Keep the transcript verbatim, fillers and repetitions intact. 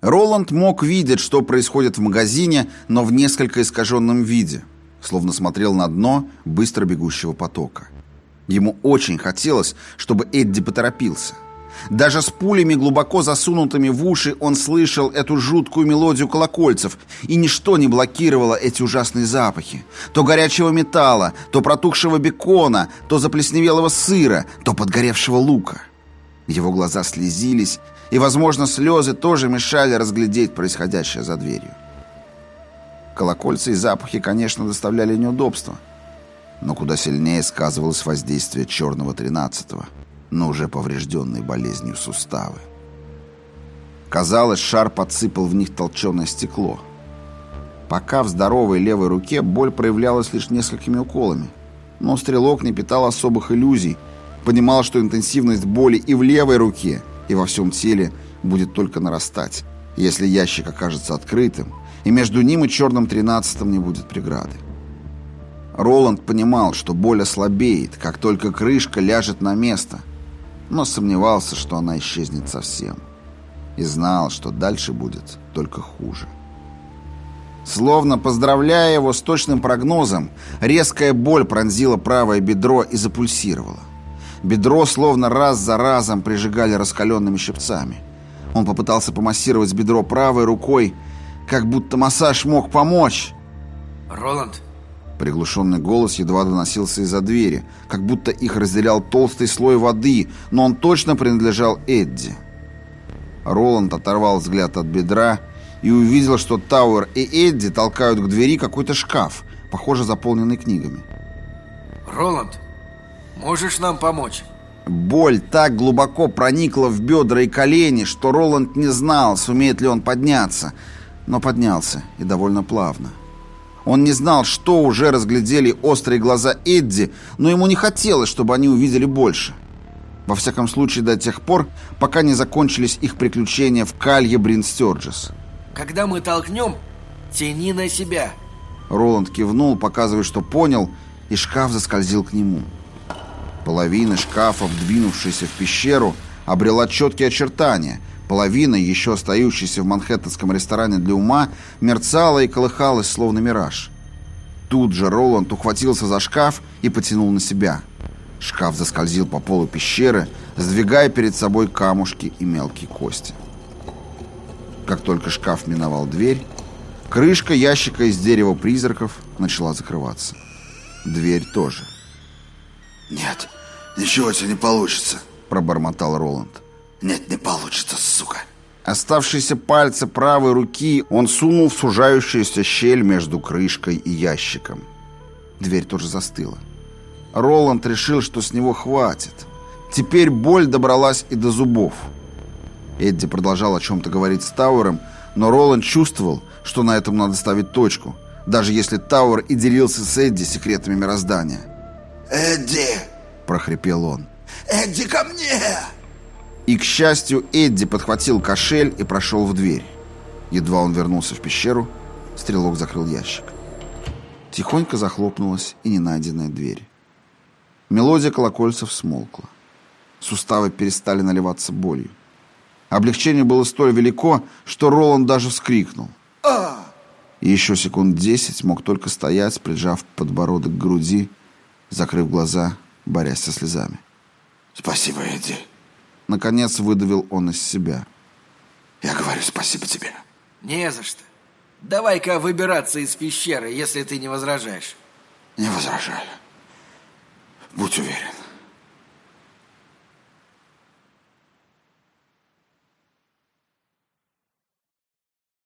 Роланд мог видеть, что происходит в магазине, но в несколько искаженном виде, словно смотрел на дно быстро бегущего потока. Ему очень хотелось, чтобы Эдди поторопился. Даже с пулями, глубоко засунутыми в уши, он слышал эту жуткую мелодию колокольцев, и ничто не блокировало эти ужасные запахи. То горячего металла, то протухшего бекона, то заплесневелого сыра, то подгоревшего лука. Его глаза слезились, и, возможно, слезы тоже мешали разглядеть происходящее за дверью. Колокольцы и запахи, конечно, доставляли неудобства, но куда сильнее сказывалось воздействие черного тринадцатого на уже поврежденные болезнью суставы. Казалось, шар подсыпал в них толченое стекло. Пока в здоровой левой руке боль проявлялась лишь несколькими уколами, но стрелок не питал особых иллюзий, понимал, что интенсивность боли и в левой руке, и во всем теле будет только нарастать, если ящик окажется открытым, и между ним и черным тринадцатым не будет преграды. Роланд понимал, что боль ослабеет, как только крышка ляжет на место, но сомневался, что она исчезнет совсем, и знал, что дальше будет только хуже. Словно поздравляя его с точным прогнозом, резкая боль пронзила правое бедро и запульсировала. Бедро словно раз за разом прижигали раскаленными щипцами. Он попытался помассировать бедро правой рукой, как будто массаж мог помочь. «Роланд!» Приглушенный голос едва доносился из-за двери, как будто их разделял толстый слой воды, но он точно принадлежал Эдди. Роланд оторвал взгляд от бедра и увидел, что Тауэр и Эдди толкают к двери какой-то шкаф, похоже, заполненный книгами. «Роланд, можешь нам помочь?» Боль так глубоко проникла в бедра и колени, что Роланд не знал, сумеет ли он подняться, но поднялся, и довольно плавно. Он не знал, что уже разглядели острые глаза Эдди, но ему не хотелось, чтобы они увидели больше. Во всяком случае, до тех пор, пока не закончились их приключения в Калье Брин Стёрджес. «Когда мы толкнем, тяни на себя». Роланд кивнул, показывая, что понял, и шкаф заскользил к нему. Половина шкафа, вдвинувшаяся в пещеру, обрела четкие очертания. Половина, еще остающаяся в манхэттенском ресторане для ума, мерцала и колыхалась, словно мираж. Тут же Роланд ухватился за шкаф и потянул на себя. Шкаф заскользил по полу пещеры, сдвигая перед собой камушки и мелкие кости. Как только шкаф миновал дверь, крышка ящика из дерева призраков начала закрываться. Дверь тоже. «Нет, ничего у тебя не получится», — пробормотал Роланд. «Нет, не получится, сука». Оставшиеся пальцы правой руки он сунул в сужающуюся щель между крышкой и ящиком. Дверь тоже застыла. Роланд решил, что с него хватит. Теперь боль добралась и до зубов. Эдди продолжал о чем-то говорить с Тауэром, но Роланд чувствовал, что на этом надо ставить точку, даже если Тауэр и делился с Эдди секретами мироздания. «Эдди!» – прохрипел он. «Эдди, ко мне!» И, к счастью, Эдди подхватил кошель и прошел в дверь. Едва он вернулся в пещеру, стрелок закрыл ящик. Тихонько захлопнулась и ненайденная дверь. Мелодия колокольцев смолкла. Суставы перестали наливаться болью. Облегчение было столь велико, что Роланд даже вскрикнул. А! И еще секунд десять мог только стоять, прижав подбородок к груди, закрыв глаза, борясь со слезами. «Спасибо, Эдди». Наконец выдавил он из себя. «Я говорю спасибо тебе». «Не за что. Давай-ка выбираться из пещеры, если ты не возражаешь». «Не возражаю. Будь уверен».